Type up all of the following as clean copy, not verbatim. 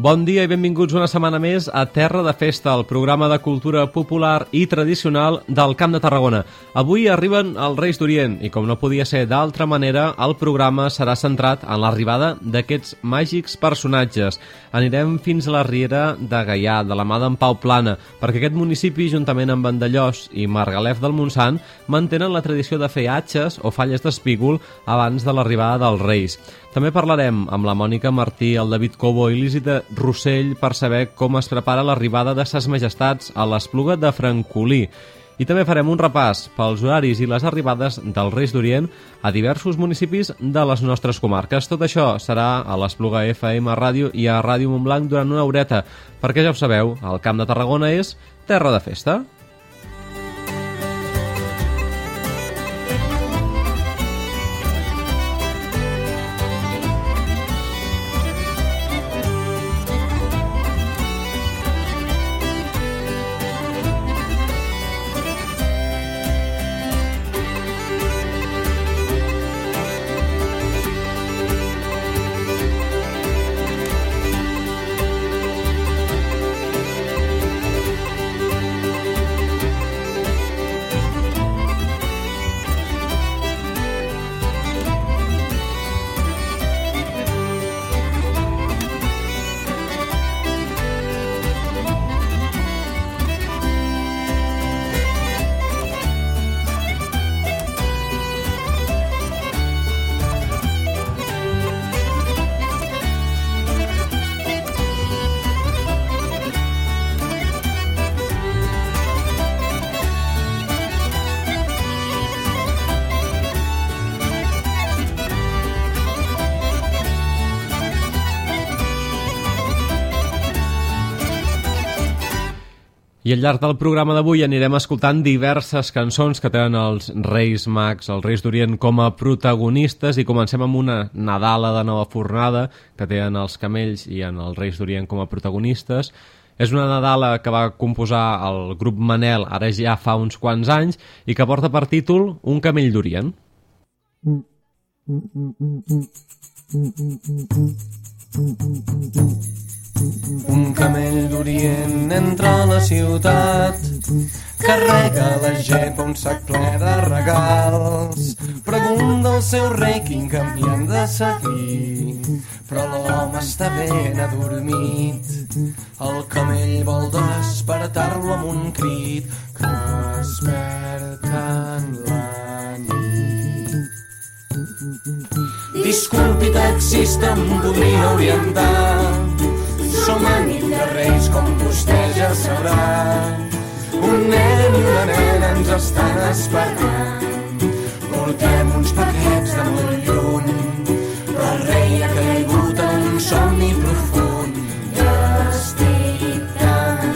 Bon dia i benvinguts una setmana més a Terra de Festa, el programa de cultura popular i tradicional del Camp de Tarragona. Avui arriben els Reis d'Orient i, com no podia ser d'altra manera, el programa serà centrat en l'arribada d'aquests màgics personatges. Anirem fins a la Riera de Gaià, de la mà d'en Pau Plana, perquè aquest municipi, juntament amb Vandellòs i Margalef del Montsant, mantenen la tradició de fer atxes o falles d'espígol abans de l'arribada dels Reis. També parlarem amb la Mònica Martí, el David Cobo i l'Ísita Rossell per saber com es prepara l'arribada de Ses Majestats a l'Espluga de Francolí. I també farem un repàs pels horaris i les arribades dels Reis d'Orient a diversos municipis de les nostres comarques. Tot això serà a l'Espluga FM Ràdio i a Ràdio Montblanc durant una horeta, perquè ja ho sabeu, el Camp de Tarragona és terra de festa. I al llarg del programa d'avui anirem escoltant diverses cançons que tenen els Reis Mags, els Reis d'Orient, com a protagonistes, i comencem amb una Nadala de Nova Fornada, que tenen els Camells i en els Reis d'Orient com a protagonistes. És una Nadala que va composar el grup Manel ara ja fa uns quants anys i que porta per títol Un camell d'Orient. Un camell d'Orient entra a la ciutat, carrega la gepa un sac ple de regals, pregunta al seu rei quin camí han de seguir, però l'home està ben adormit. El camell vol despertar-lo amb un crit que desperta en la nit. Disculpi, taxista, em podria orientar? Som a nit de Reis, com vostè ja sabrà. Un nen i una nena ens estan esperant. Portem uns paquets de molt lluny, però el rei ha caigut en un somni profund. Ja estic tan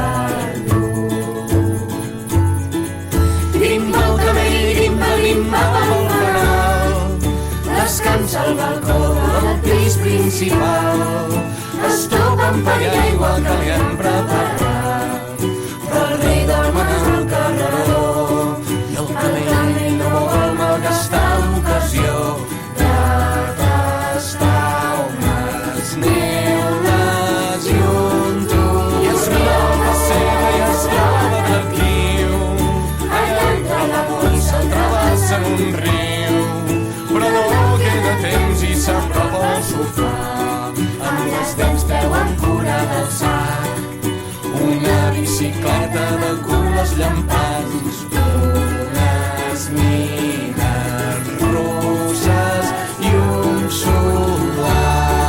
perdut. Grimba el camell, grimba, grimba pel canal. Descansa al balcó del pis principal. Estopa amb pa i aigua que li han preparat, però el rei dorm en el carreró i el camell no vol malgastar l'ocasió de tastar unes neules i un tub. I es mira el pessebre i es troba tranquil, allà entre la bossa el travessa en un riu, però no queda temps i s'apropa al sofà. Amb les dents treuen cura del sac, una bicicleta de colors llampants, unes nines russes i un solar.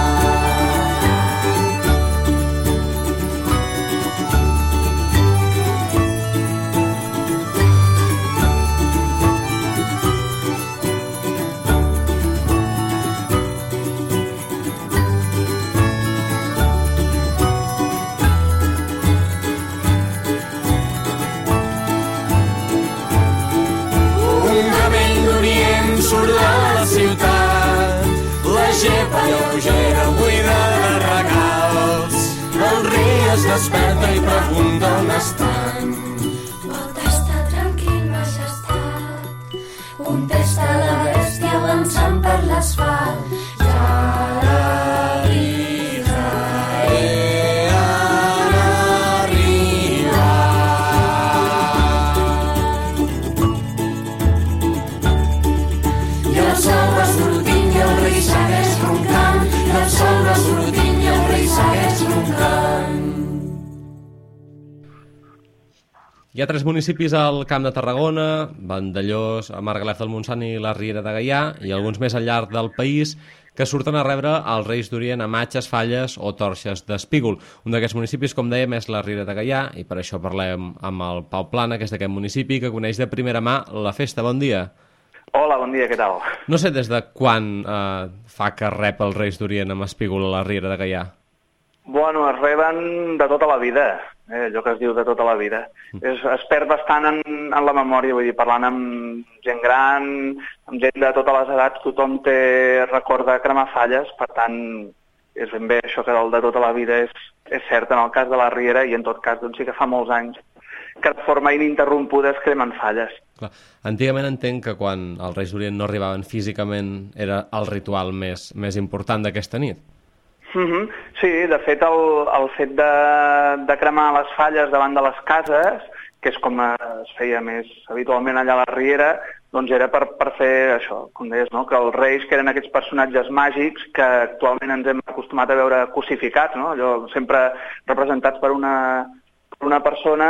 Surt de la ciutat, la gepa lleugera buida de regals. El rei es desperta i pregunta on estan. Pot estar tranquil, majestat, contesta la bèstia avançant per l'asfalt. Ja arribaré. sortint i el rei segueix roncant. Hi ha 3 municipis al Camp de Tarragona, Vandellòs, Margalef del Montsant i la Riera de Gaià, i alguns més al llarg del país, que surten a rebre els Reis d'Orient amb atxes, falles o torxes d'espígol. Un d'aquests municipis, com dèiem, és la Riera de Gaià, i per això parlem amb el Pau Plana, que és d'aquest municipi, que coneix de primera mà la festa. Bon dia. Hola, bon dia, què tal? No sé des de quan fa que rep els Reis d'Orient amb espígol a la Riera de Gaià. Bueno, es reben de tota la vida, allò que es diu de tota la vida. Es perd bastant en la memòria, vull dir, parlant amb gent gran, amb gent de totes les edats, tothom recorda cremar falles, per tant, és ben bé això que el de tota la vida és cert en el cas de la Riera, i en tot cas doncs sí que fa molts anys que de forma ininterrompuda es cremen falles. Clar. Antigament entenc que quan els Reis d'Orient no arribaven físicament era el ritual més important d'aquesta nit. Sí, de fet el fet de cremar les falles davant de les cases, que és com es feia més habitualment allà a la Riera, doncs era per fer això, com deies, no? Que els reis, que eren aquests personatges màgics que actualment ens hem acostumat a veure crucificats, no? Allò, sempre representats per una persona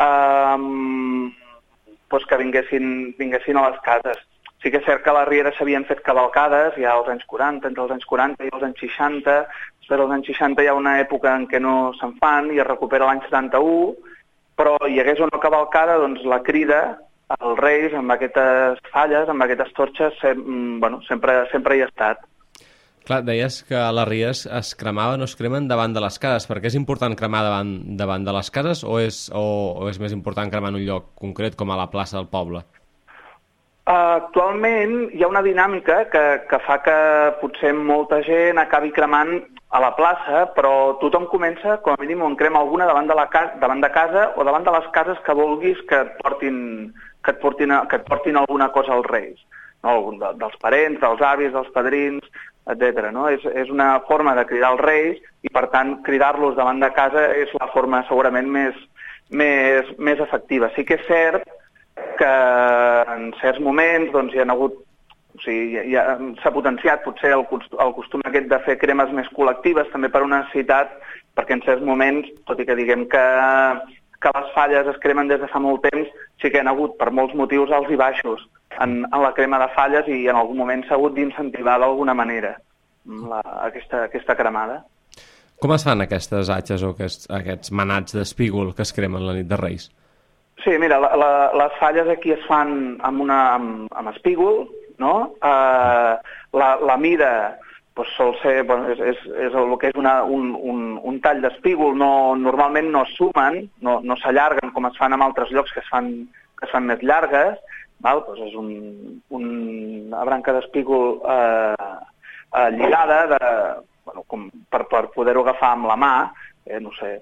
doncs que vinguessin a les cases. Sí que és cert que a la Riera s'havien fet cavalcades ja als anys 40, entre els anys 40 i els anys 60. Després dels anys 60 hi ha una època en què no se'n fan i es recupera l'any 71, però hi hagués una cavalcada, doncs la crida als reis amb aquestes falles, amb aquestes torxes, sempre hi ha estat. Clar, deies que a les Rieres es cremaven o es cremen davant de les cases. Per què és important cremar davant de les cases o és més important cremar en un lloc concret com a la plaça del poble? Actualment hi ha una dinàmica que fa que potser molta gent acabi cremant a la plaça, però tothom comença, com a mínim, on crema alguna davant de casa o davant de les cases que vulguis que et portin alguna cosa als reis, no? Dels parents, dels avis, dels padrins, etc. No? És una forma de cridar els reis i, per tant, cridar-los davant de casa és la forma segurament més efectiva. Sí que és cert que en certs moments doncs, s'ha potenciat potser el costum aquest de fer cremes més col·lectives, també per una necessitat, perquè en certs moments, tot i que diguem que les falles es cremen des de fa molt temps, sí que hi ha hagut per molts motius alts i baixos en la crema de falles i en algun moment s'ha hagut d'incentivar d'alguna manera aquesta cremada. Com es fan aquestes atxes o aquests manats d'espígol que es cremen la nit de Reis? Sí, mira, les falles aquí es fan amb espígol, no? La mida doncs, sol ser, és el que és un tall d'espígol, normalment no es sumen, no s'allarguen com es fan en altres llocs que es fan més llargues, val? Doncs és una branca d'espígol lligada per poder-ho agafar amb la mà, no sé.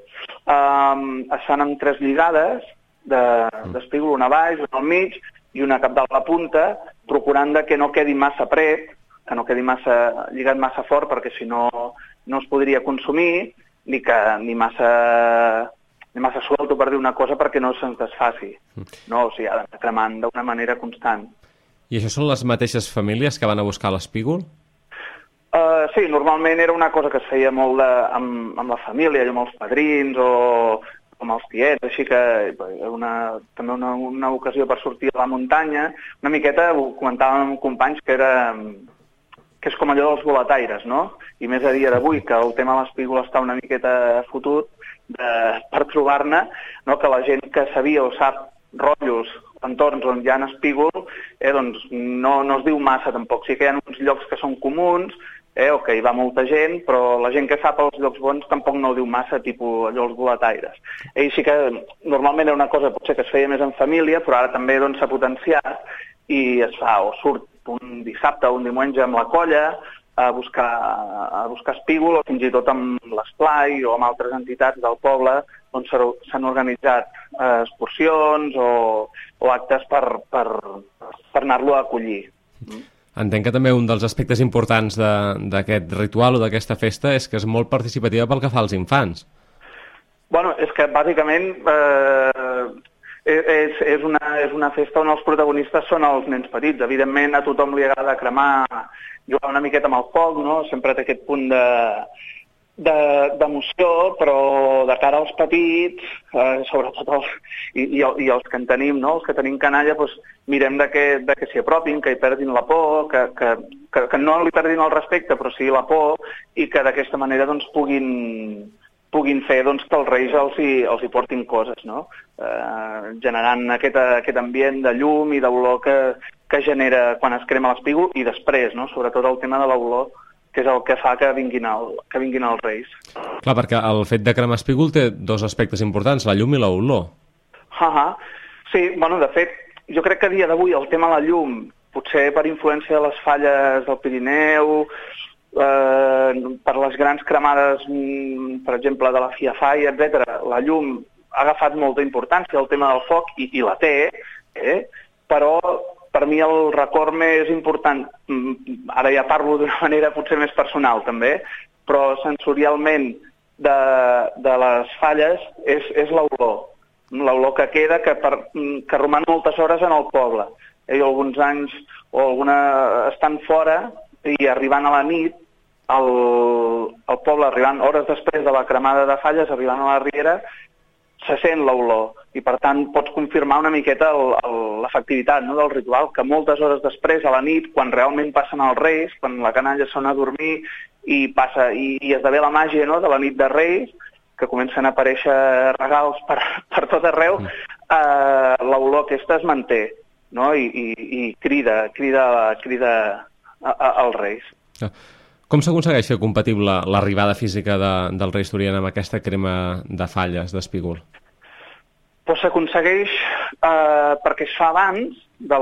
Es fan amb 3 lligades d'espígol, una a baix, una al mig i una cap de la punta, procurant que no quedi massa pret, que no quedi lligat massa fort, perquè si no es podria consumir, ni massa suelto, per dir una cosa, perquè no se'ns desfaci. No? O sigui, ha d'anar cremant d'una manera constant. I això són les mateixes famílies que van a buscar l'espígol? Sí, normalment era una cosa que es feia molt amb la família, amb els padrins o amb els tiets, així que també una ocasió per sortir a la muntanya. Una miqueta, ho comentàvem amb companys, que és com allò dels boletaires, no? I més a dia d'avui, que el tema de l'espígol està una miqueta fotut per trobar-ne, no? Que la gent que sabia o sap rotllos, entorns on hi ha espígol, doncs no es diu massa tampoc. Sí que hi ha uns llocs que són comuns, o que hi va molta gent, però la gent que sap els llocs bons tampoc no ho diu massa, tipus allò els boletaires. I sí que normalment era una cosa potser que es feia més en família, però ara també s'ha potenciat i es fa o surt un dissabte o un diumenge amb la colla a buscar espígol, o fins i tot amb l'esplai o amb altres entitats del poble on s'han organitzat excursions o actes per anar-lo a acollir. Entenc que també un dels aspectes importants d'aquest ritual o d'aquesta festa és que és molt participativa pel que fa als infants. Bueno, és que bàsicament és una festa on els protagonistes són els nens petits. Evidentment a tothom li agrada cremar, jugar una miqueta amb el foc, no? Sempre té aquest punt d'emoció, però de cara als petits, sobretot i els que en tenim, no? Els que tenim canalla, doncs, mirem de que s'hi apropin, que hi perdin la por, que no li perdin el respecte, però sí la por, i que d'aquesta manera doncs, puguin fer doncs, que els Reis els hi portin coses, no? Generant aquest ambient de llum i d'olor que genera quan es crema l'espígol, i després, no? Sobretot el tema de l'olor, que és el que fa que vinguin els Reis. Clar, perquè el fet de cremar espígol té dos aspectes importants, la llum i l'olor. Sí, bueno, de fet, jo crec que a dia d'avui el tema de la llum, potser per influència de les falles del Pirineu, per les grans cremades, per exemple, de la Fiafaia, etc., la llum ha agafat molta importància, el tema del foc, i la té, però per mi el record més important, ara ja parlo d'una manera potser més personal també, però sensorialment de les falles és l'olor. L'olor que queda, que roman moltes hores en el poble. I alguns anys estan fora i arribant a la nit, al poble, arribant hores després de la cremada de falles, arribant a la riera, se sent l'olor, i per tant pots confirmar una miqueta l'efectivitat, no, del ritual, que moltes hores després, a la nit, quan realment passen els Reis, quan la canalla sona a dormir i esdevé la màgia, no, de la nit de Reis, que comencen a aparèixer regals per tot arreu, l'olor aquesta es manté, no, i crida als Reis. Com s'aconsegueix fer compatible l'arribada física dels Reis d'Orient amb aquesta crema de falles d'espígol? Doncs s'aconsegueix perquè es fa abans de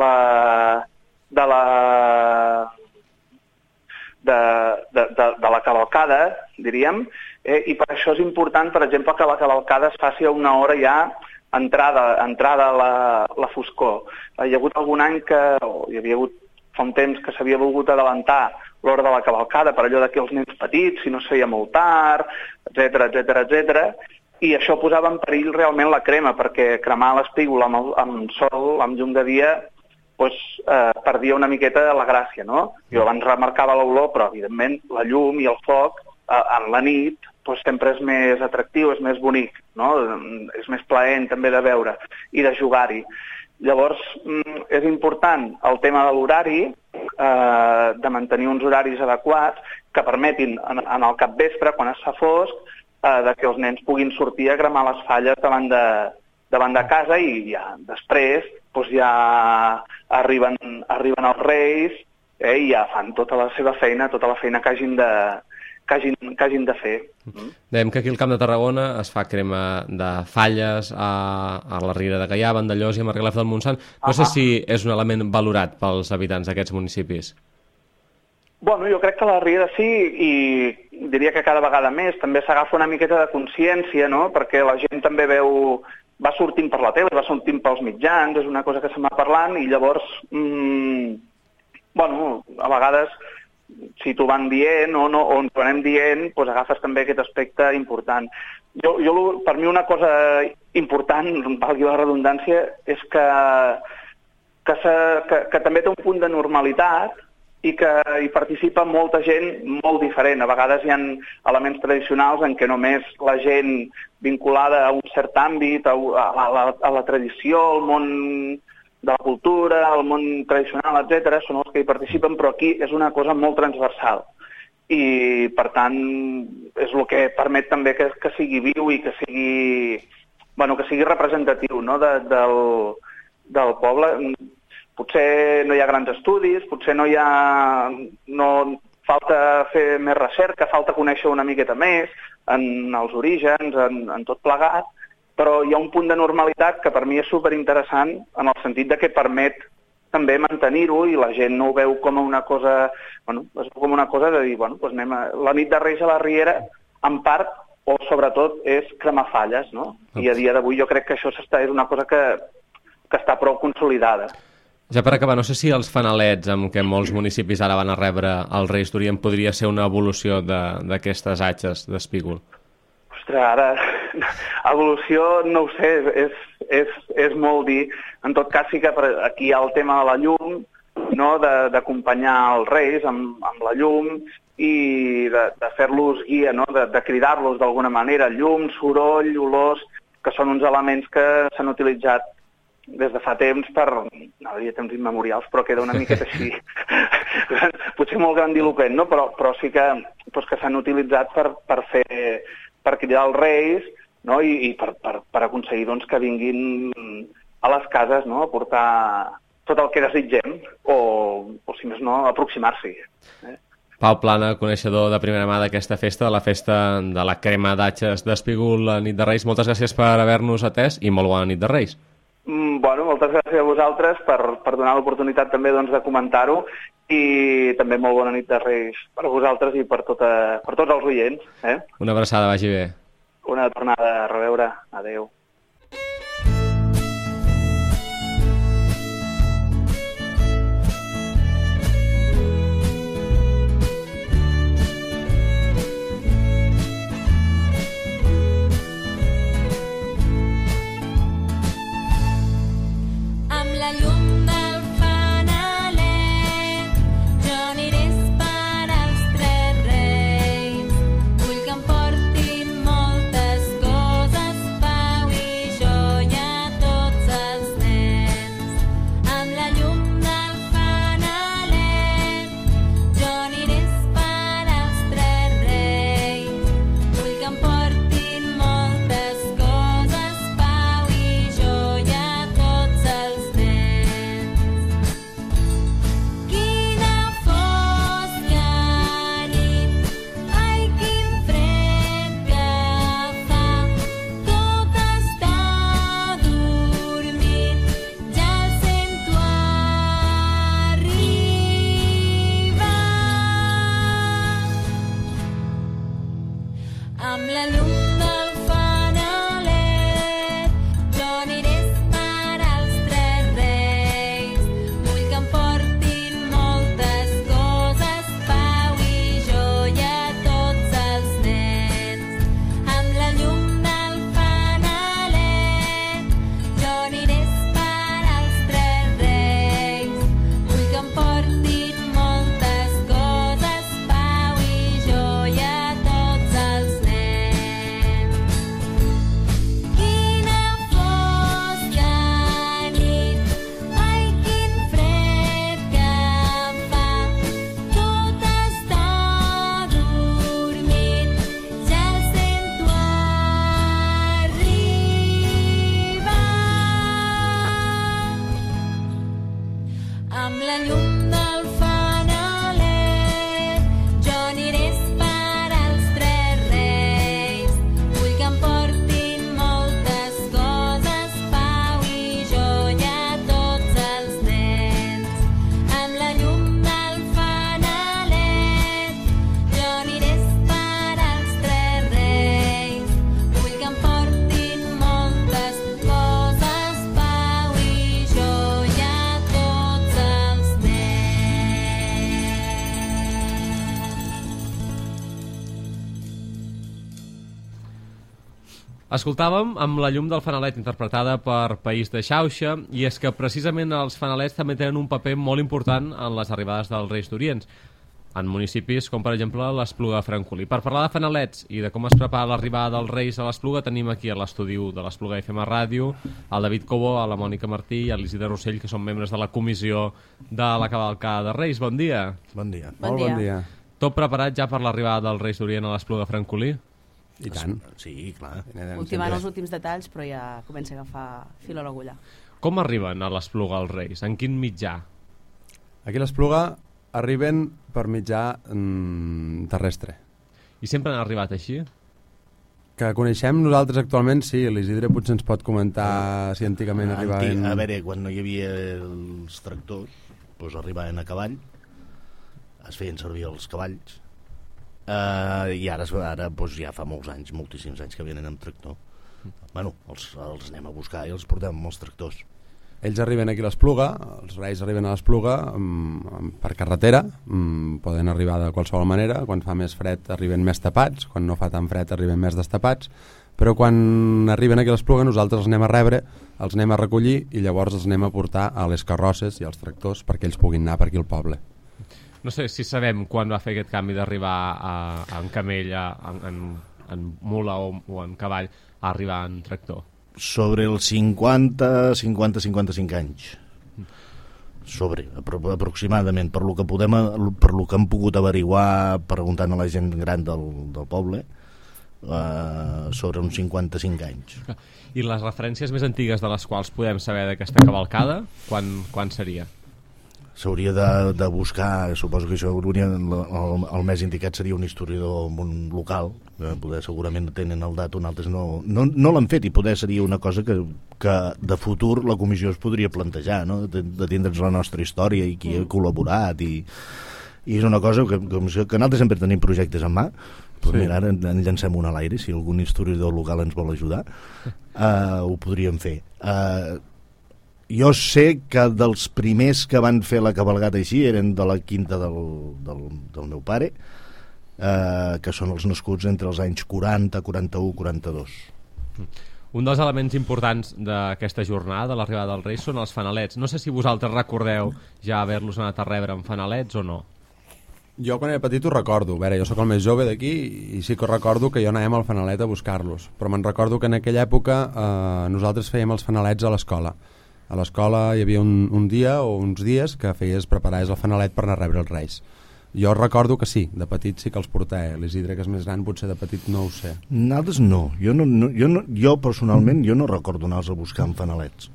la cavalcada, diríem, i per això és important, per exemple, que la cavalcada es faci a una hora ja entrada la foscor. Hi ha hagut algun any hi havia hagut fa un temps que s'havia volgut adelantar l'hora de la cavalcada per allò que els nens petits, si no es feia molt tard, etc. I això posava en perill realment la crema, perquè cremar l'espígol amb sol, amb llum de dia, perdia una miqueta la gràcia, no? Jo abans remarcava l'olor, però evidentment la llum i el foc en la nit sempre és més atractiu, és més bonic, no? És més plaent també de veure i de jugar-hi. Llavors, és important el tema de l'horari, de mantenir uns horaris adequats que permetin en el capvespre, quan es fa fosc, que els nens puguin sortir a cremar les falles davant de casa, i ja després ja arriben els Reis i ja fan tota la seva feina, tota la feina que hagin de fer. Dèiem que aquí al Camp de Tarragona es fa crema de falles a la Riera de Gaià, Vandellòs i a Margalef del Montsant. No sé si és un element valorat pels habitants d'aquests municipis. Bueno, jo crec que la Riera sí, i diria que cada vegada més també s'agafa una miqueta de consciència, no? Perquè la gent també va sortint per la tele, va sortint pels mitjans, és una cosa que se'n va parlant, i llavors, a vegades, si t'ho van dient o ens ho anem dient, doncs agafes també aquest aspecte important. Per mi una cosa important, valgui la redundància, és que també té un punt de normalitat i que hi participa molta gent molt diferent. A vegades hi ha elements tradicionals en què només la gent vinculada a un cert àmbit, a la tradició, al món de la cultura, al món tradicional, etc., són els que hi participen, però aquí és una cosa molt transversal. I, per tant, és el que permet també que sigui viu i que sigui representatiu, no?, del poble. Potser no hi ha grans estudis, potser falta fer més recerca, falta conèixer una miqueta més en els orígens, en tot plegat, però hi ha un punt de normalitat que per mi és superinteressant en el sentit de que permet també mantenir-ho, i la gent no ho veu com una cosa, de dir, anem la nit de Reis a la Riera, en part, o sobretot, és cremar falles, no? I a dia d'avui jo crec que això és una cosa que està prou consolidada. Ja per acabar, no sé si els fanalets amb què molts municipis ara van a rebre els Reis d'Orient podria ser una evolució d'aquestes atxes d'espígol. Ostres, ara, evolució, no ho sé, és molt dir. En tot cas, sí que aquí hi ha el tema de la llum, no?, d'acompanyar els Reis amb la llum, i de fer-los guia, no? de cridar-los d'alguna manera, llum, soroll, olors, que són uns elements que s'han utilitzat des de fa temps no diria temps immemorials, però queda una miqueta així, potser molt grandiloquent, no? però sí que s'han utilitzat per cridar els reis, no? I per aconseguir doncs, que vinguin a les cases, no? A portar tot el que desitgem, o si més no, aproximar-s'hi. Pau Plana, coneixedor de primera mà d'aquesta festa, de la festa de la crema d'atxes d'Espígol, la nit de Reis. Moltes gràcies per haver-nos atès i molt bona nit de Reis. Bueno, moltes gràcies a vosaltres per donar l'oportunitat també doncs, de comentar-ho, i també molt bona nit de Reis per a vosaltres i per tots els oients. Una abraçada, vagi bé. Una tornada, a reveure. Adéu. Escoltàvem amb la llum del fanalet, interpretada per País de Xauxa, i és que precisament els fanalets també tenen un paper molt important en les arribades dels Reis d'Orient, en municipis com per exemple l'Espluga de Francolí. Per parlar de fanalets i de com es prepara l'arribada dels Reis a l'Espluga, tenim aquí a l'estudi de l'Espluga FM Ràdio el David Cobo, a la Mònica Martí i a l'Isidre Rossell, que són membres de la comissió de la cavalcada de Reis. Bon dia. Bon dia. Molt bon dia. Tot preparat ja per l'arribada dels Reis d'Orient a l'Espluga de Francolí? I tant. Sí, clar. Ultimant els últims detalls, però ja comença a agafar fil a l'agulla. Com arriben a l'Espluga els Reis? En quin mitjà? Aquí a l'Espluga arriben per mitjà terrestre. I sempre han arribat així? Que coneixem nosaltres actualment, sí. L'Isidre potser ens pot comentar si antigament arribaven... A veure, quan no hi havia els tractors, doncs arribaven a cavall, es feien servir els cavalls, i ara doncs ja fa molts anys, moltíssims anys que venen amb tractor. Bueno, els anem a buscar i els portem amb els tractors. Ells arriben aquí a l'Espluga, els Reis arriben a l'Espluga per carretera, poden arribar de qualsevol manera. Quan fa més fred arriben més tapats, quan no fa tan fred arriben més destapats, però quan arriben aquí a l'Espluga nosaltres els anem a rebre, els anem a recollir i llavors els anem a portar a les carrosses i als tractors perquè ells puguin anar per aquí al poble. No sé si sabem quan va fer aquest canvi d'arribar en camell, en mula o en cavall, a arribar en tractor. Sobre els 50-55 anys. Aproximadament, per lo que hem pogut averiguar preguntant a la gent gran del poble, sobre uns 55 anys. I les referències més antigues de les quals podem saber d'aquesta cavalcada, quan seria? S'hauria de buscar, suposo que això el més indicat seria un historiador local, que poder segurament tenen el dato, altres no l'han fet, i poder seria una cosa que de futur la comissió es podria plantejar, no? de tindre'ns la nostra història i qui ha col·laborat, i és una cosa que nosaltres sempre tenim projectes en mà. Pues sí. Mira, ara en llancem un a l'aire, si algun historiador local ens vol ajudar, ho podríem fer. Jo sé que dels primers que van fer la cavalgata així eren de la quinta del meu pare, que són els nascuts entre els anys 40, 41, 42. Un dels elements importants d'aquesta jornada, de l'arribada dels Reis, són els fanalets. No sé si vosaltres recordeu ja haver-los anat a rebre amb fanalets o no. Jo quan era petit ho recordo. A veure, jo sóc el més jove d'aquí i sí que recordo que jo anàvem al fanalet a buscar-los. Però me'n recordo que en aquella època nosaltres fèiem els fanalets a l'escola. A l'escola hi havia un dia o uns dies que preparaves el fanalet per anar a rebre els Reis. Jo recordo que sí, de petit sí que els portava. L'Isidre, que és més gran, potser de petit no ho sé. Nosaltres no. Jo personalment no recordo anar-los a buscar amb fanalets.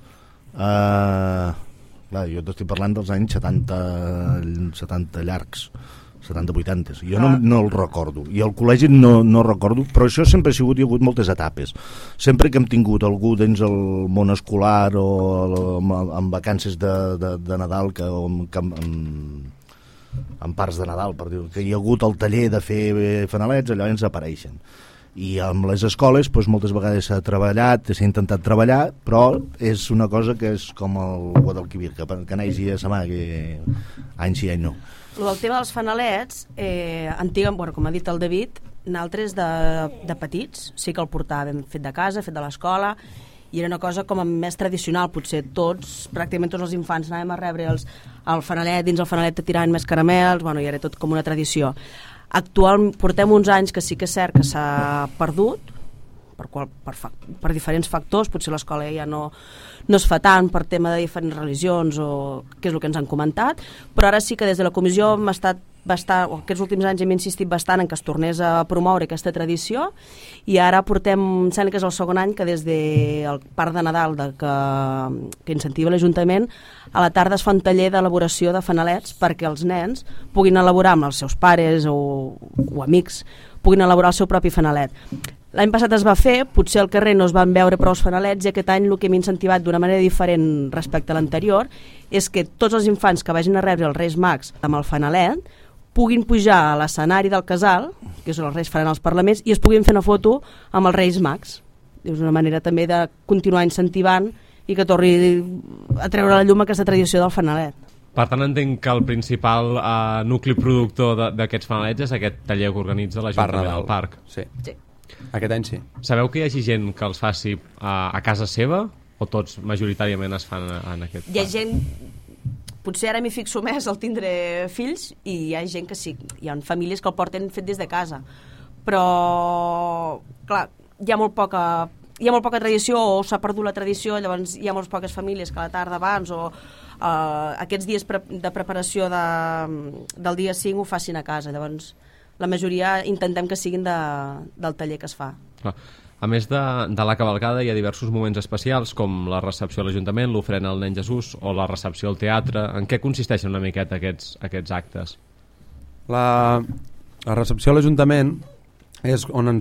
Clar, jo t'estic parlant dels anys 70 llargs, 70-80. Jo no el recordo. I al col·legi no recordo, però això sempre hi ha hagut moltes etapes. Sempre que hem tingut algú dins el món escolar o en vacances de Nadal, en parts de Nadal, per dir que hi ha hagut el taller de fer fanalets, allò ens apareixen. I amb les escoles moltes vegades s'ha intentat treballar, però és una cosa que és com el Guadalquivir, que n'hi a sa mà, que any sí, any no. El tema dels fanalets, com ha dit el David, nosaltres de petits sí que el portàvem fet de casa, fet de l'escola, i era una cosa com més tradicional. Potser pràcticament tots els infants anàvem a rebre el fanalet, dins el fanalet te tiraven més caramels, i era tot com una tradició. Actualment portem uns anys que sí que és cert que s'ha perdut per diferents factors. Potser l'escola ja no es fa tant per tema de diferents religions, o que és el que ens han comentat, però ara sí que des de la comissió hem estat aquests últims anys hem insistit bastant en que es tornés a promoure aquesta tradició, i ara portem, sembla que és el segon any que des del Parc de Nadal que incentiva l'Ajuntament, a la tarda es fa un taller d'elaboració de fanalets perquè els nens puguin elaborar amb els seus pares o amics, puguin elaborar el seu propi fanalet. L'any passat es va fer, potser al carrer no es van veure prou fanalets, i aquest any el que hem incentivat d'una manera diferent respecte a l'anterior és que tots els infants que vagin a rebre els Reis Mags amb el fanalet puguin pujar a l'escenari del casal, que és on els Reis faran els parlaments, i es puguin fer una foto amb els Reis Mags. És una manera també de continuar incentivant i que torni a treure a la llum aquesta tradició del fanalet. Per tant, entenc que el principal nucli productor d'aquests fanalets és aquest taller que organitza l'Ajuntament del Parc. Sí. Aquest any sí. Sabeu que hi hagi gent que els faci a casa seva, o tots majoritàriament es fan en aquest parc? Hi ha gent, potser ara m'hi fixo més al tindre fills, i hi ha gent que sí, hi ha famílies que el porten fet des de casa, però clar, hi ha molt poca tradició, o s'ha perdut la tradició. Llavors hi ha molt poques famílies que a la tarda abans o aquests dies de preparació del dia 5 ho facin a casa. Llavors la majoria intentem que siguin del taller que es fa. A més de la cavalcada hi ha diversos moments especials, com la recepció a l'Ajuntament, l'ofrena al Nen Jesús o la recepció al teatre. En què consisteixen una miqueta aquests actes? La recepció a l'Ajuntament és on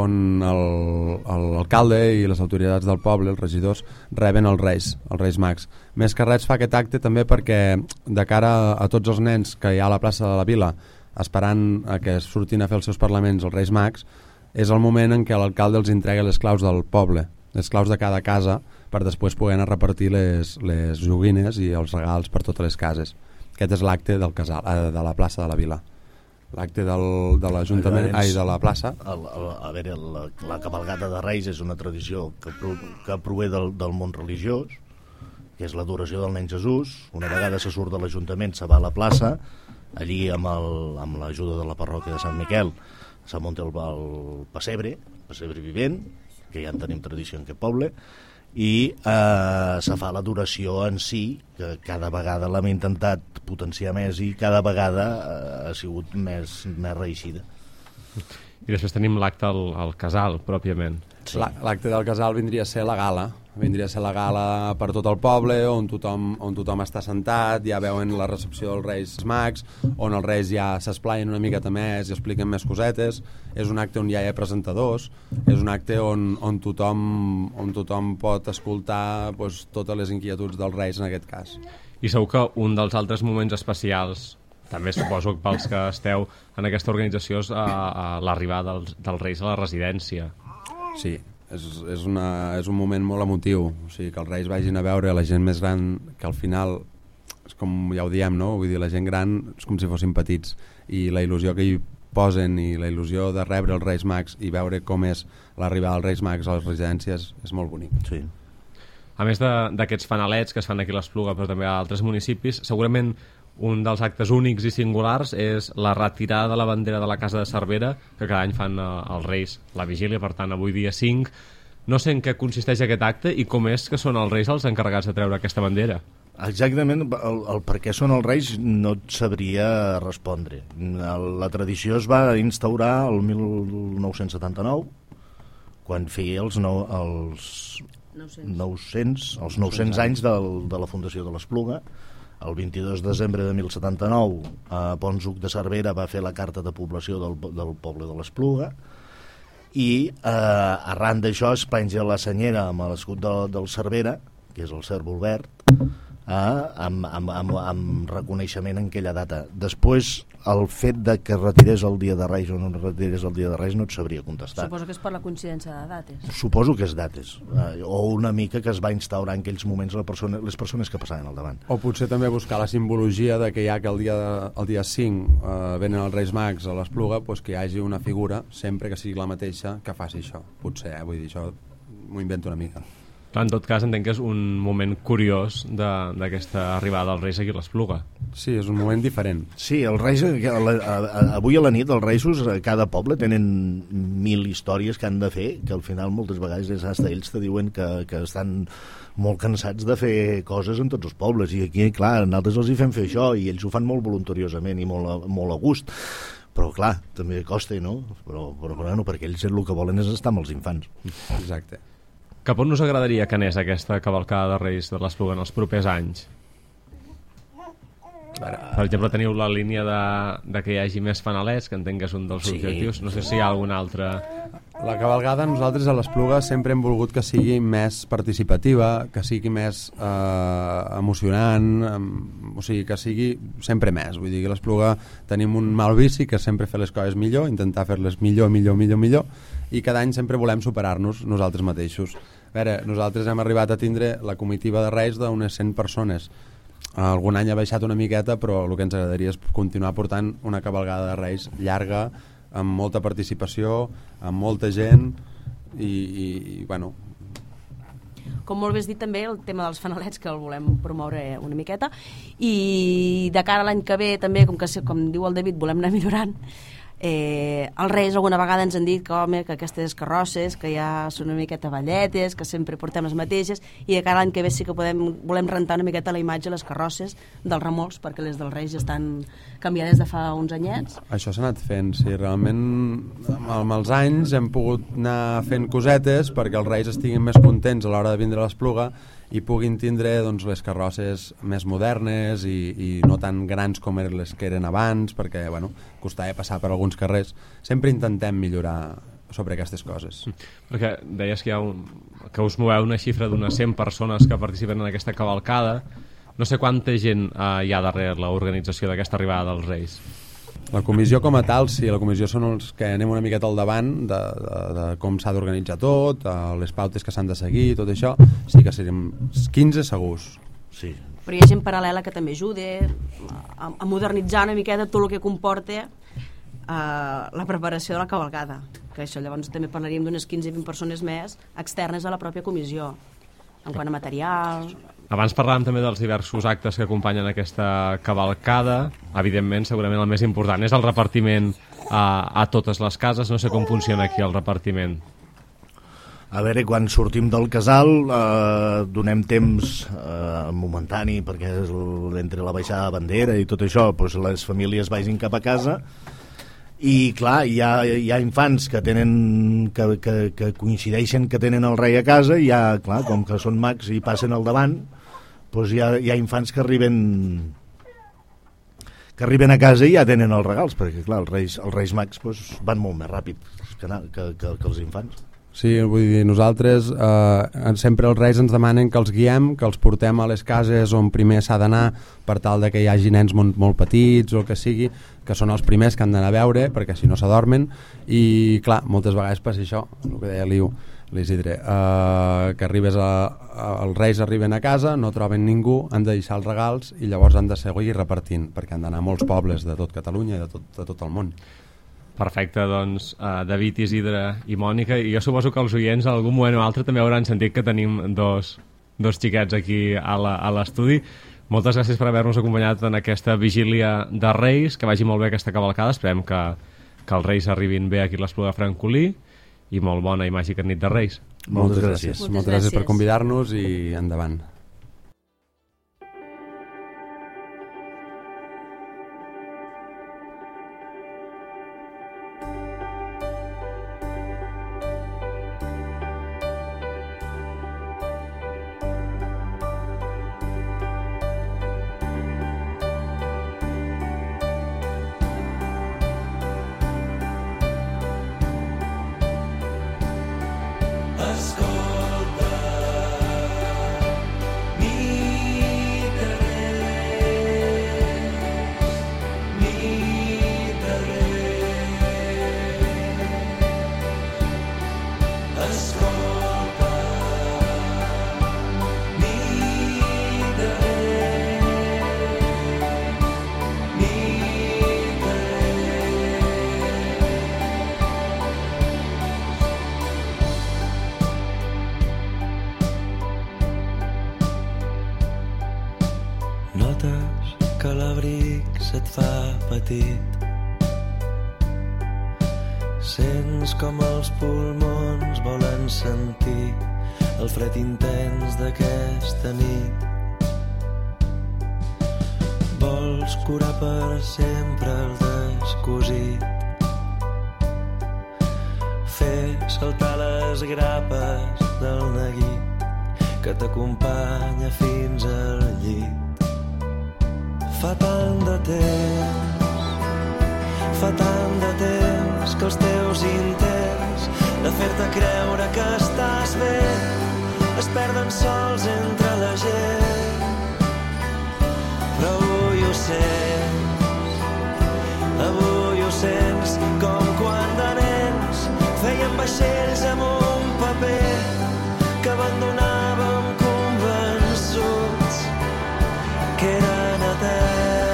l'alcalde i les autoritats del poble, els regidors, reben els Reis Mags. Més que res fa aquest acte també perquè de cara a tots els nens que hi ha a la plaça de la Vila esperant a que surtin a fer els seus parlaments els Reis Mags, és el moment en què l'alcalde els entrega les claus del poble, les claus de cada casa, per després poder anar a repartir les joguines i els regals per totes les cases. Aquest és l'acte del casal, de la plaça de la Vila. L'acte de l'Ajuntament de la plaça. A veure, la cavalgata de Reis és una tradició que prové del món religiós, que és l'adoració del Nen Jesús. Una vegada se surt de l'Ajuntament, se va a la plaça Allí, amb l'ajuda de la parròquia de Sant Miquel, se munta el pessebre vivent, que ja en tenim tradició en aquest poble, i se fa l'adoració en si, que cada vegada l'hem intentat potenciar més i cada vegada ha sigut més reeixida. I després tenim l'acte al casal, pròpiament. Sí. L'acte del casal vindria a ser la gala. Vindria a ser la gala per tot el poble, on tothom està sentat, ja veuen la recepció dels Reis Mags, on els Reis ja s'esplaien una miqueta més i expliquen més cosetes. És un acte on ja hi ha presentadors, és un acte on tothom pot escoltar doncs, totes les inquietuds dels Reis en aquest cas. I segur que un dels altres moments especials, també suposo que pels que esteu en aquesta organització, és l'arribada dels Reis a la residència. Sí, és un moment molt emotiu, o sigui, que els Reis vagin a veure la gent més gran, que al final, és com ja ho diem, no? Vull dir, la gent gran és com si fossin petits, i la il·lusió que hi posen i la il·lusió de rebre els Reis Mags i veure com és l'arribada dels Reis Mags a les residències és molt bonic. Sí. A més d'aquests fanalets que es fan aquí a l'Espluga, però també a altres municipis, segurament un dels actes únics i singulars és la retirada de la bandera de la Casa de Cervera, que cada any fan els Reis la vigília, per tant avui dia 5. No sé en què consisteix aquest acte i com és que són els Reis els encarregats de treure aquesta bandera. Exactament, el per què són els Reis no et sabria respondre. La tradició es va instaurar el 1979, quan feia els 900 anys de la fundació de l'Espluga. El 22 de desembre de 1079, Ponsuc de Cervera va fer la carta de població del poble de l'Espluga i arran d'això es penja la senyera amb l'escut del Cervera, que és el cérvol verd, amb reconeixement en aquella data. Després, el fet de que retirés el dia de Reis o no retirés el dia de Reis no et sabria contestar. Suposo que és per la coincidència de dates. Suposo que és dates, o una mica que es va instaurar en aquells moments les persones que passaven al davant. O potser també buscar la simbologia de que ja que el dia 5 venen els Reis Mags a l'Espluga, doncs que hi hagi una figura, sempre que sigui la mateixa, que faci això. Potser, vull dir, això m'ho invento una mica. En tot cas, entenc que és un moment curiós d'aquesta arribada dels Reis aquí a l'Espluga. Sí, és un moment diferent. Sí, els Reis, avui a la nit els Reisos a cada poble tenen 1000 històries que han de fer, que al final moltes vegades hasta ells te diuen que estan molt cansats de fer coses en tots els pobles, i aquí, clar, nosaltres els hi fem fer això, i ells ho fan molt voluntariosament i molt a gust. Però clar, també costa, no? Però bueno, perquè ells el que volen és estar amb els infants. Exacte. Cap on us agradaria que anés aquesta cavalcada de Reis de l'Espluga en els propers anys? Per exemple, teniu la línia de que hi hagi més fanalets, que entenc que és un dels objectius. No sé si hi ha algun altre... La cavalgada, nosaltres a l'Espluga sempre hem volgut que sigui més participativa, que sigui més emocionant, o sigui, que sigui sempre més. Vull dir que a l'Espluga tenim un mal vici, que és sempre fer les coses millor, intentar fer-les millor, i cada any sempre volem superar-nos nosaltres mateixos. A veure, nosaltres hem arribat a tindre la comitiva de Reis d'unes 100 persones. Algun any ha baixat una miqueta, però el que ens agradaria és continuar portant una cavalgada de Reis llarga, amb molta participació, amb molta gent i bueno... Com molt bé has dit també, el tema dels fanalets, que el volem promoure una miqueta, i de cara a l'any que ve també, com diu el David, volem anar millorant. Els Reis alguna vegada ens han dit que, home, que aquestes carrosses que ja són una miqueta balletes, que sempre portem les mateixes, i de cara a l'any que ve sí que volem rentar una miqueta la imatge de les carrosses dels remolcs, perquè les dels Reis ja estan canviades de fa uns anyets. Això s'ha anat fent, sí, realment amb els anys hem pogut anar fent cosetes perquè els Reis estiguin més contents a l'hora de vindre a l'Espluga i puguin tindre doncs, les carrosses més modernes i no tan grans com les que eren abans, perquè bueno, costava passar per alguns carrers. Sempre intentem millorar sobre aquestes coses. Perquè deies que que us moveu una xifra d'unes 100 persones que participen en aquesta cavalcada. No sé quanta gent hi ha darrere l'organització d'aquesta arribada dels Reis. La comissió com a tal, sí, la comissió són els que anem una miqueta al davant de com s'ha d'organitzar tot, les pautes que s'han de seguir, tot això, sí que serem 15 segurs. Sí. Però hi ha gent paral·lela que també ajuda a modernitzar una miqueta tot el que comporta la preparació de la cavalcada, que això llavors també parlaríem d'unes 15-20 persones més externes a la pròpia comissió, en quant a material... Abans parlàvem també dels diversos actes que acompanyen aquesta cavalcada. Evidentment, segurament el més important és el repartiment a totes les cases. No sé com funciona aquí el repartiment. A veure, quan sortim del casal donem temps momentani perquè entre la baixada de bandera i tot això doncs les famílies vagin cap a casa i clar, hi ha infants que tenen que coincideixen que tenen el rei a casa i clar, com que són mags i passen al davant doncs hi ha infants que arriben a casa i ja tenen els regals perquè clar, els reis mags doncs, van molt més ràpid que els infants. Sí, vull dir, nosaltres sempre els reis ens demanen que els guiem, que els portem a les cases on primer s'ha d'anar per tal de que hi hagi nens molt petits o que sigui, que són els primers que han d'anar a veure perquè si no s'adormen i clar, moltes vegades passa això, el que deia l'Isidre, que els reis arriben a casa, no troben ningú, han de deixar els regals i llavors han de seguir repartint perquè han d'anar a molts pobles de tot Catalunya i de tot el món. Perfecte, doncs David, Isidre i Mònica, i jo suposo que els oients en algun moment o altre també hauran sentit que tenim dos xiquets aquí a l'estudi. Moltes gràcies per haver-nos acompanyat en aquesta vigília de Reis, que vagi molt bé aquesta cavalcada, esperem que els Reis arribin bé aquí a l'Espluga de Francolí i molt bona i màgica nit de Reis. Moltes gràcies. Moltes gràcies per convidar-nos i endavant. que l'abric se't fa petit. Sents com els pulmons volen sentir el fred intens d'aquesta nit. Vols curar per sempre el descosit, fer saltar les grapes del neguit que t'acompanya fins al llit. Fa tant de temps que els teus intents de fer-te creure que estàs bé es perden sols entre la gent. Però avui ho sents com quan de nens fèiem vaixells amb un paper que abandonàvem convençuts que eren eterns.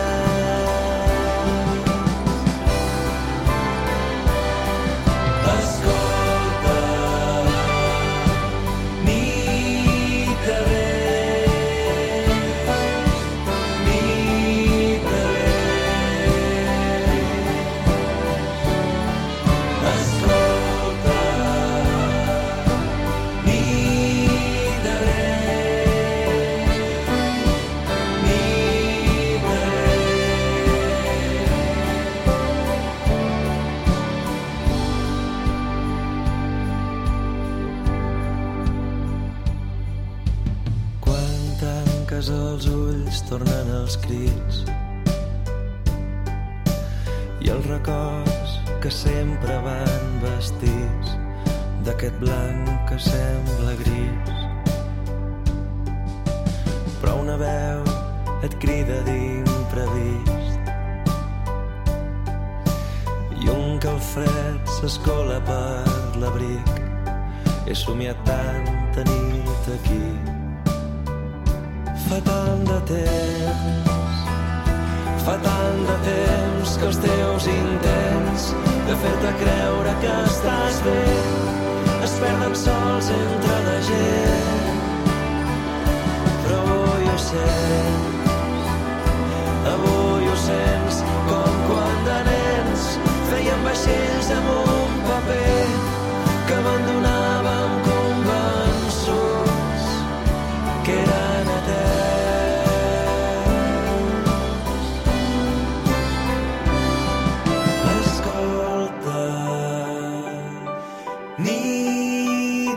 Els ulls tornen els crits i els records que sempre van vestits d'aquest blanc que sembla gris. Però una veu et crida d'imprevist i un calfred s'escola per l'abric. He somiat tanta nit aquí. Fa tant de temps que els teus intents de fer-te creure que estàs bé es perden sols entre la gent. Però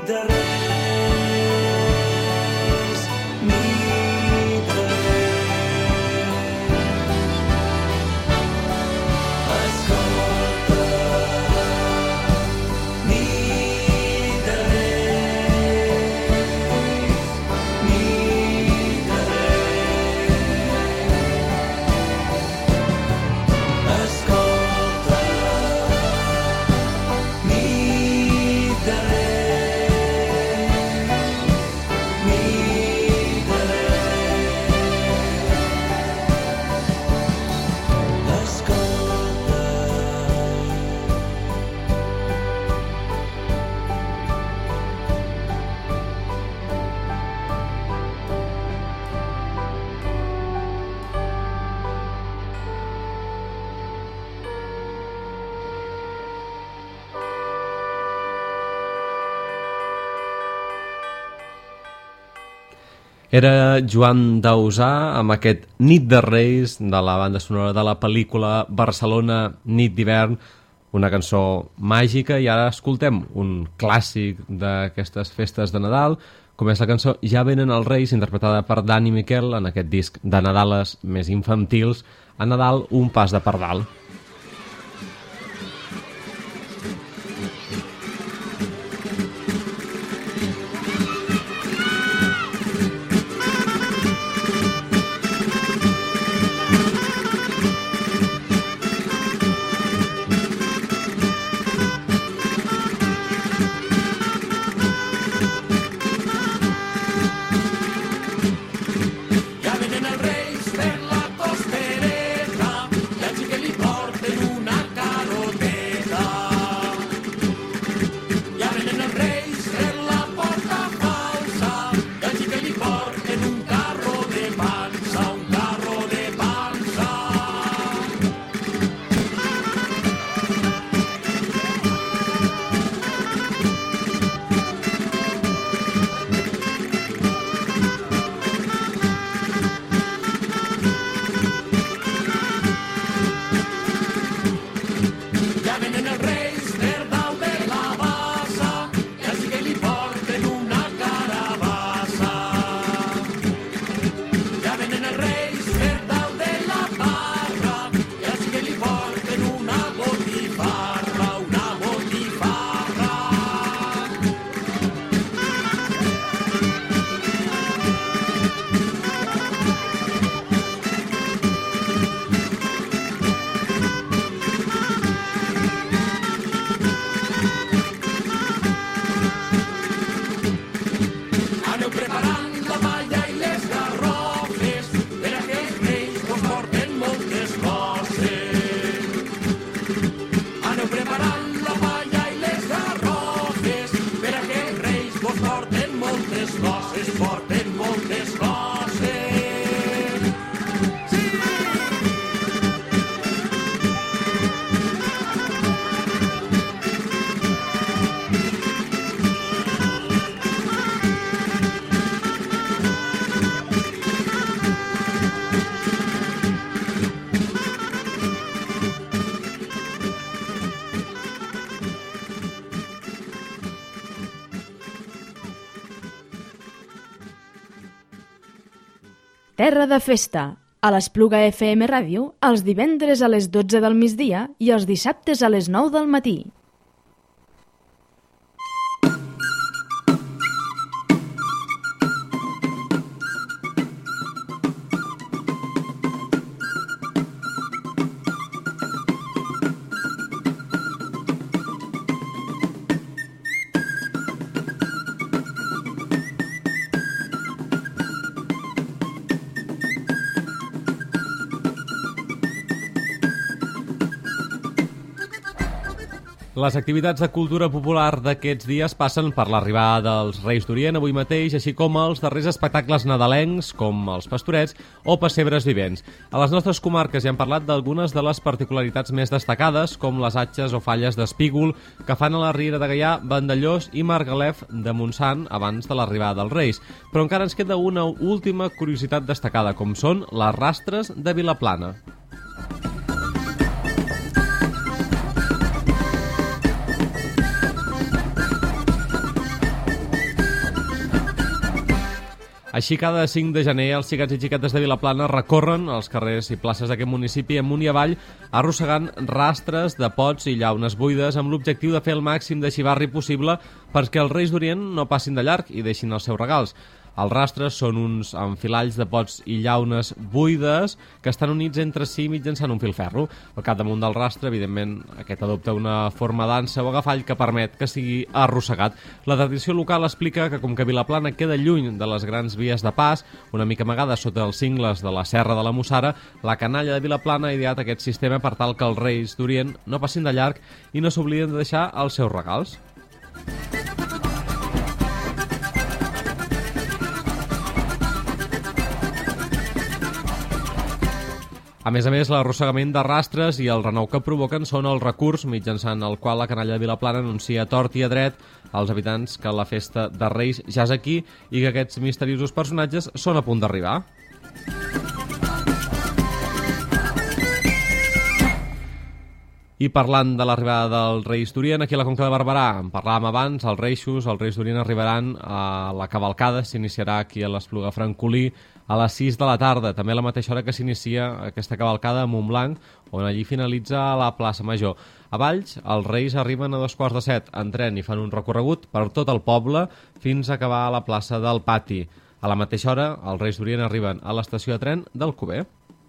de Reis, nit de Reis. Escolta, nit de Reis, nit de Reis. Escolta, nit de Era Joan Dausà amb aquest Nit de Reis de la banda sonora de la pel·lícula Barcelona, Nit d'hivern, una cançó màgica. I ara escoltem un clàssic d'aquestes festes de Nadal, com és la cançó Ja venen els Reis, interpretada per Dani Miquel en aquest disc de Nadales més infantils, A Nadal un pas de pardal. Ja venen els Reis per la costereta, i els que li porten una caroteta. Ja venen els Reis per la porta falsa, i els que li porten un carro de pansa, un carro de pansa. Ja venen els Reis per dalt de la bassa, i els que li porten una carabassa. Ja venen els Reis per dalt de la barra, i els que li porten una botifarra, una botifarra. Aneu preparant la palla i les garrofes per a que els Reis vos porten moltes coses. Aneu preparant la palla i les garrofes per a que els Reis vos porten moltes coses, porten moltes coses. Sí! Terra de festa, a l'Espluga FM Ràdio, els divendres a les 12 del migdia i els dissabtes a les 9 del matí. Les activitats de cultura popular d'aquests dies passen per l'arribada dels Reis d'Orient avui mateix, així com els darrers espectacles nadalencs, com els pastorets o pessebres vivents. A les nostres comarques ja hem parlat d'algunes de les particularitats més destacades, com les atxes o falles d'Espígol, que fan a la Riera de Gaià, Vandellós i Margalef de Montsant abans de l'arribada dels Reis. Però encara ens queda una última curiositat destacada, com són les rastres de Vilaplana. Així, cada 5 de gener, els xiquets i xiquetes de Vilaplana recorren els carrers i places d'aquest municipi amunt i avall, arrossegant rastres de pots i llaunes buides amb l'objectiu de fer el màxim de xivarri possible perquè els Reis d'Orient no passin de llarg i deixin els seus regals. Els rastres són uns enfilalls de pots i llaunes buides que estan units entre si mitjançant un filferro. Al capdamunt del rastre, evidentment, aquest adopta una forma d'ansa o agafall que permet que sigui arrossegat. La tradició local explica que com que Vilaplana queda lluny de les grans vies de pas, una mica amagada sota els cingles de la Serra de la Mussara, la canalla de Vilaplana ha ideat aquest sistema per tal que els Reis d'Orient no passin de llarg i no s'obliden de deixar els seus regals. A més, l'arrossegament de rastres i el renou que provoquen són el recurs mitjançant el qual la canalla de Vilaplana anuncia a tort i a dret als habitants que la festa de Reis ja és aquí i que aquests misteriosos personatges són a punt d'arribar. I parlant de l'arribada dels Reis d'Orient, aquí a la Conca de Barberà, en parlàvem abans, els Reis d'Orient arribaran a la cavalcada, s'iniciarà aquí a l'Espluga Francolí a les 6 de la tarda, també a la mateixa hora que s'inicia aquesta cavalcada a Montblanc, on allí finalitza a la plaça Major. A Valls, els Reis arriben a 2:45 en tren i fan un recorregut per tot el poble fins a acabar a la plaça del Pati. A la mateixa hora, els Reis d'Orient arriben a l'estació de tren d'Alcover.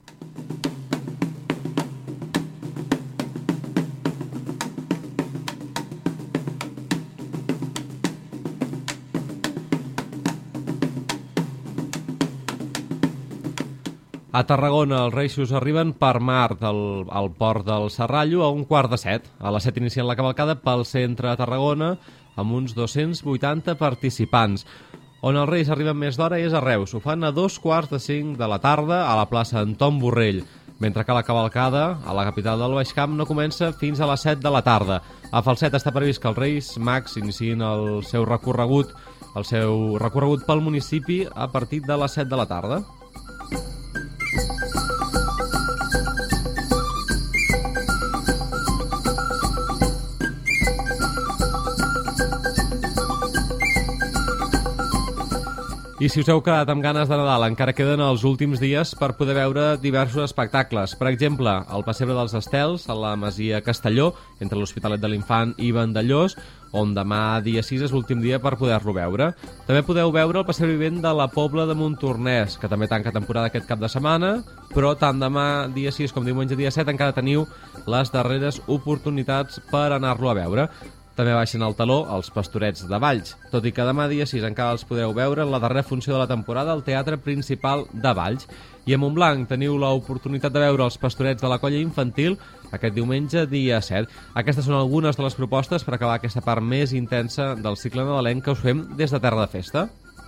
A Tarragona, els Reis arriben per mar al port del Serrallo a 6:15. A les 7 inicien la cavalcada pel centre de Tarragona amb uns 280 participants. On els Reis arriben més d'hora és a Reus. Ho fan a 4:45 de la tarda a la plaça Anton Borrell, mentre que la cavalcada a la capital del Baix Camp no comença fins a les 7 de la tarda. A Falset està previst que els Reis Mags iniciïn el seu recorregut pel municipi a partir de les 7 de la tarda. I si us heu quedat amb ganes de Nadal, encara queden els últims dies per poder veure diversos espectacles. Per exemple, el Pessebre dels Estels, a la Masia Castelló, entre l'Hospitalet de l'Infant i Vandellós, on demà, dia 6, és l'últim dia per poder-lo veure. També podeu veure el Pessebre Vivent de la Pobla de Montornès, que també tanca temporada aquest cap de setmana, però tant demà, dia 6, com diumenge, dia 7, encara teniu les darreres oportunitats per anar-lo a veure. També baixen el taló els Pastorets de Valls, tot i que demà dia 6 encara els podeu veure en la darrera funció de la temporada al Teatre Principal de Valls. I a Montblanc teniu l'oportunitat de veure els Pastorets de la Colla Infantil aquest diumenge dia 7. Aquestes són algunes de les propostes per acabar aquesta part més intensa del cicle nadalenc que us fem des de Terra de Festa.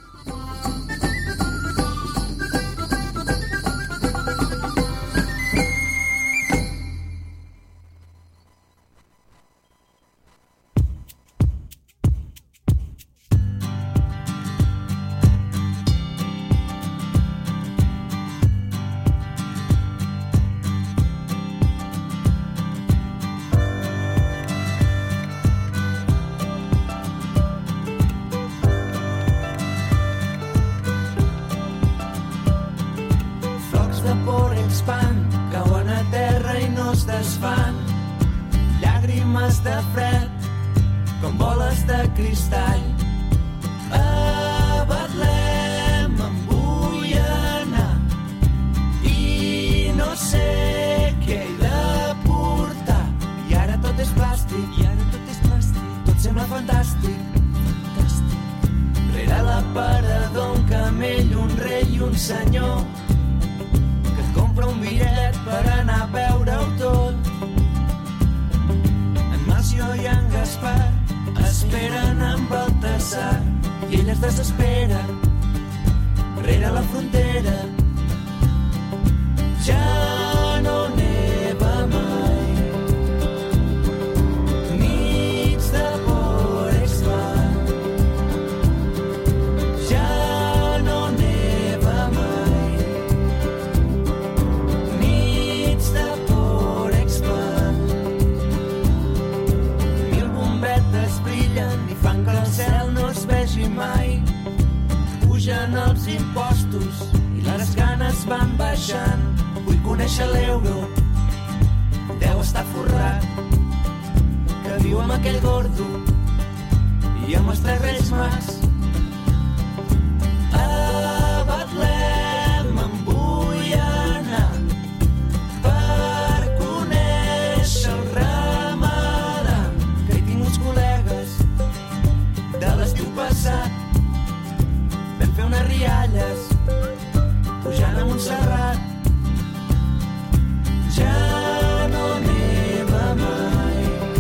Cauen a terra i no es desfan, llàgrimes de fred com boles de cristall. A Betlem em vull anar i no sé què he de portar. I ara tot és plàstic, tot sembla fantàstic. Rere l'aparador un camell, un rei i un senyor compra un bitllet per anar a veure-ho tot. En Màcio i en Gaspar esperen amb Baltasar i ell es desespera rere la frontera. Ja no neva mai, nits de Borex Mar. Ja no neva mai, nits de Borex Mar. Mil bombetes brillen i fan que el cel no es vegi mai. pugen els impostos i les ganes van baixant. Vull conèixer l'euro, deu estar forrat, que viu amb aquell gordo i amb els 3 Reis Mags. A Betlem em vull anar per conèixer el ramadà, que hi tinc uns col·legues de l'estiu passat. Vam fer unes rialles pujant a Montserrat. Ja no neva mai,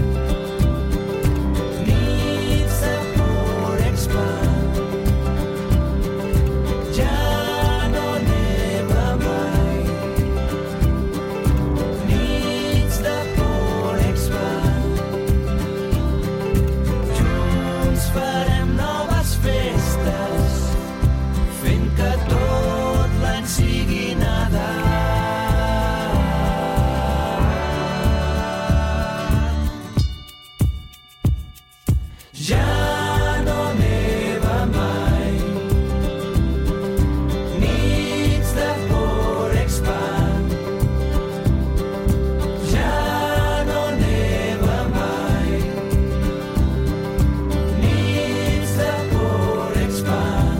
nits de Porexpa. Ja no neva mai, nits de Porexpa. Junts farem noves festes, fent que tot l'any sigui Nadal. Ja no neva mai, nits de Porexpa. Ja no neva mai, nits de Porexpa.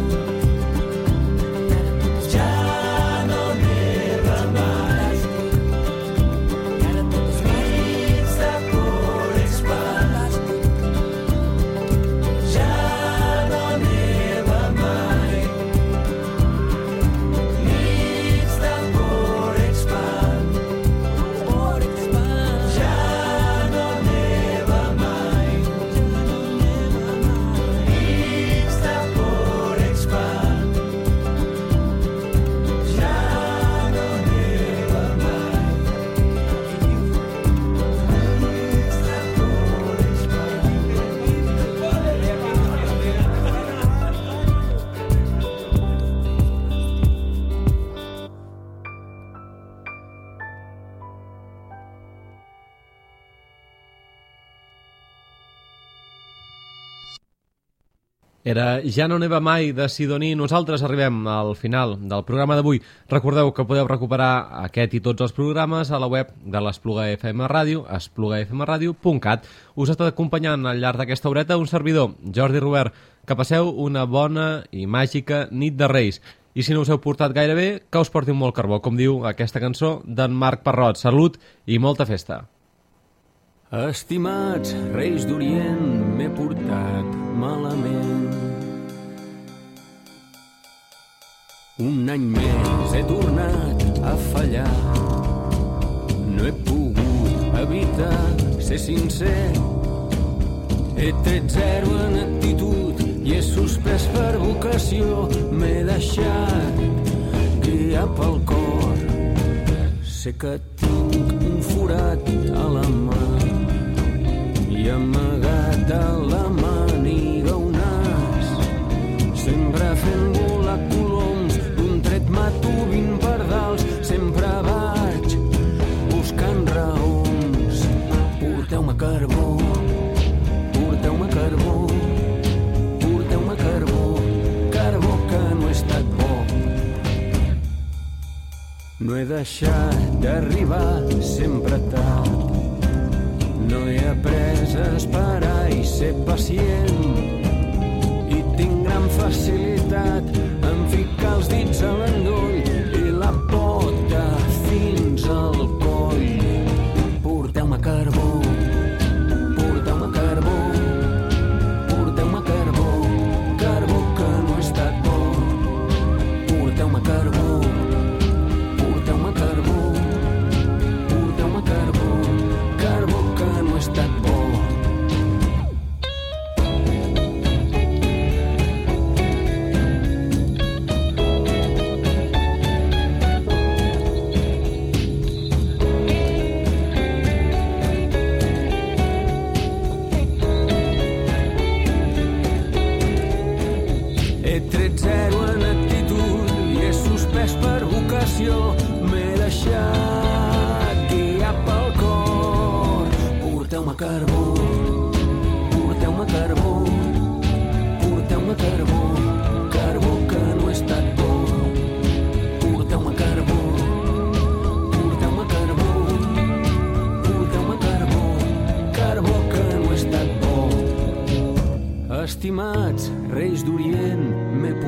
Ja no neva mai, nits de Porexpa. Ja no neva mai, nits de Porexpa. Ja no neva mai, nits de Porexpa. Ja no neva Era Ja no neva mai, de Sidoní. Nosaltres arribem al final del programa d'avui. Recordeu que podeu recuperar aquest i tots els programes a la web de l'Espluga FM Ràdio, esplugafmradio.cat. Us ha estat acompanyant al llarg d'aquesta horeta un servidor, Jordi Robert. Que passeu una bona i màgica nit de Reis. I si no us heu portat gaire bé, que us porti molt carbó, com diu aquesta cançó d'en Marc Parrot. Salut i molta festa. Estimats Reis d'Orient, m'he portat malament. Un any més he tornat a fallar. No he pogut evitar ser sincer. He tret 0 en actitud i he suspès per vocació. M'he deixat guiar pel cor. Sé que tinc un forat a la mà i amagat a la màniga un as. Sempre fent volar coloms, d'un tret mato 20 pardals. Sempre vaig buscant raons. Porteu-me carbó, porteu-me carbó, porteu-me carbó, carbó que no he estat bo. No he deixat d'arribar sempre tard. No he après a esperar i ser pacient. I tinc gran facilitat en ficar els dits a l'endoll i la pota fins al coll. Porteu-me carbó, porteu-me carbó, porteu-me carbó, carbó que no he estat bo. Porteu-me carbó, porteu-me carbó, porteu-me carbó, carbó que no he estat bo. Reis d'Orient m'he